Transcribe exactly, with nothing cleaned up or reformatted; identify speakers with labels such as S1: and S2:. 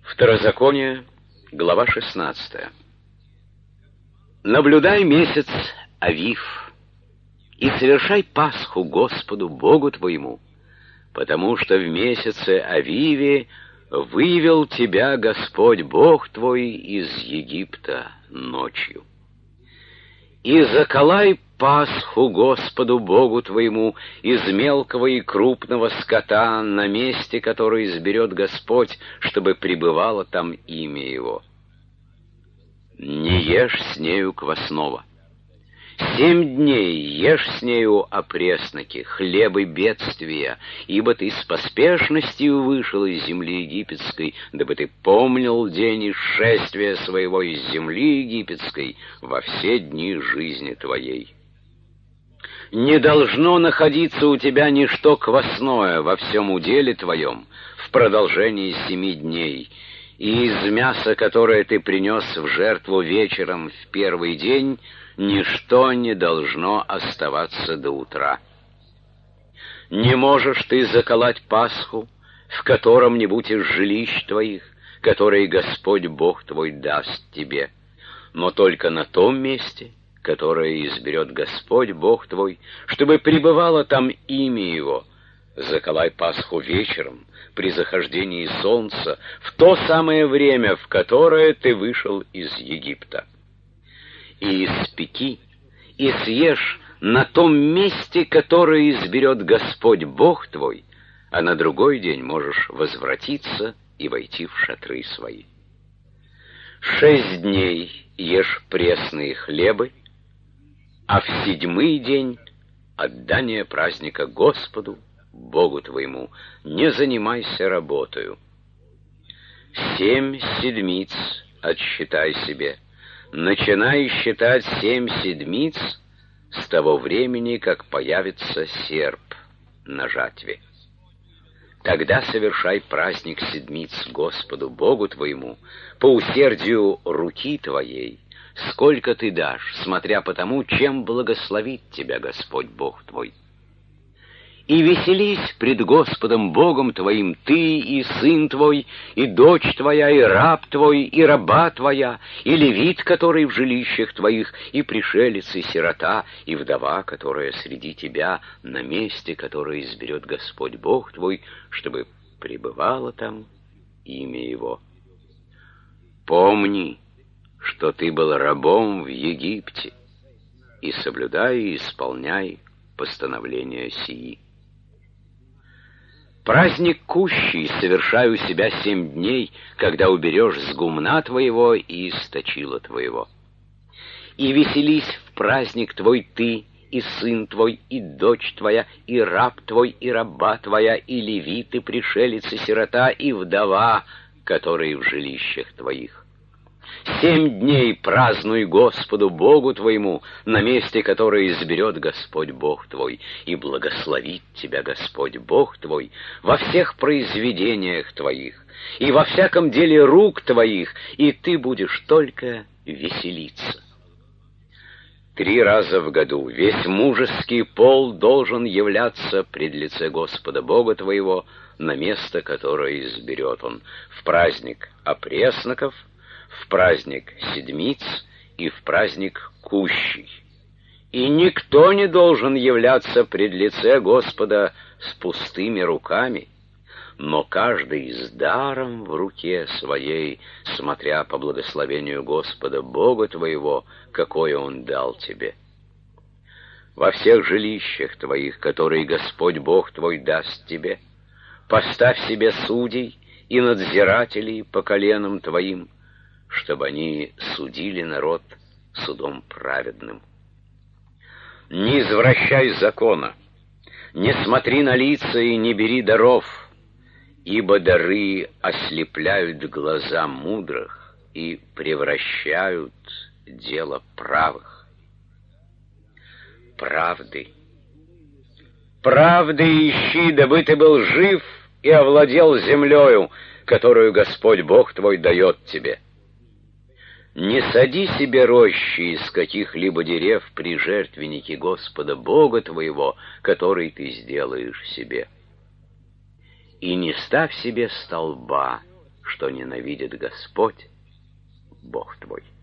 S1: Второзаконие, глава шестнадцатая. Наблюдай месяц Авив и совершай Пасху Господу Богу твоему, потому что в месяце Авиве вывел тебя Господь Бог твой из Египта ночью. И заколай Пасху Господу Богу твоему из мелкого и крупного скота на месте, которое изберет Господь, чтобы пребывало там имя Его. Не ешь с нею квасного. Семь дней ешь с нею опресноки, хлебы бедствия, ибо ты с поспешностью вышел из земли египетской, дабы ты помнил день исшествия своего из земли египетской во все дни жизни твоей. Не должно находиться у тебя ничто квасное во всем уделе твоем в продолжении семи дней, и из мяса, которое ты принес в жертву вечером в первый день, ничто не должно оставаться до утра. Не можешь ты заколоть Пасху в котором-нибудь из жилищ твоих, которые Господь Бог твой даст тебе, но только на том месте, которое изберет Господь Бог твой, чтобы пребывало там имя Его. Заколай Пасху вечером, при захождении солнца, в то самое время, в которое ты вышел из Египта. И испеки, и съешь на том месте, которое изберет Господь Бог твой, а на другой день можешь возвратиться и войти в шатры свои. Шесть дней ешь пресные хлебы, а в седьмый день отдание праздника Господу Богу твоему, не занимайся работою. Семь седмиц отсчитай себе, начинай считать семь седмиц с того времени, как появится серп на жатве. Тогда совершай праздник седмиц Господу Богу твоему по усердию руки твоей, сколько ты дашь, смотря по тому, чем благословит тебя Господь Бог твой. И веселись пред Господом Богом твоим ты и сын твой, и дочь твоя, и раб твой, и раба твоя, и левит, который в жилищах твоих, и пришелец, и сирота, и вдова, которая среди тебя на месте, которое изберет Господь Бог твой, чтобы пребывало там имя Его. Помни, что ты был рабом в Египте, и соблюдай и исполняй постановления сии. Праздник кущий совершай у себя семь дней, когда уберешь с гумна твоего и из точила твоего. И веселись в праздник твой ты, и сын твой, и дочь твоя, и раб твой, и раба твоя, и левит, и пришелец, и сирота, и вдова, которые в жилищах твоих. Семь дней празднуй Господу Богу твоему на месте, которое изберет Господь Бог твой, и благословит тебя Господь Бог твой во всех произведениях твоих и во всяком деле рук твоих, и ты будешь только веселиться. Три раза в году весь мужеский пол должен являться пред лице Господа Бога твоего на место, которое изберет Он, в праздник опресноков, в праздник седмиц и в праздник кущий. И никто не должен являться пред лице Господа с пустыми руками, но каждый с даром в руке своей, смотря по благословению Господа Бога твоего, какое Он дал тебе. Во всех жилищах твоих, которые Господь Бог твой даст тебе, поставь себе судей и надзирателей по коленам твоим, чтобы они судили народ судом праведным. Не извращай закона, не смотри на лица и не бери даров, ибо дары ослепляют глаза мудрых и превращают дело правых. Правды. Правды ищи, дабы ты был жив и овладел землею, которую Господь Бог твой дает тебе. Не сади себе рощи из каких-либо дерев при жертвеннике Господа Бога твоего, который ты сделаешь себе. И не ставь себе столба, что ненавидит Господь, Бог твой.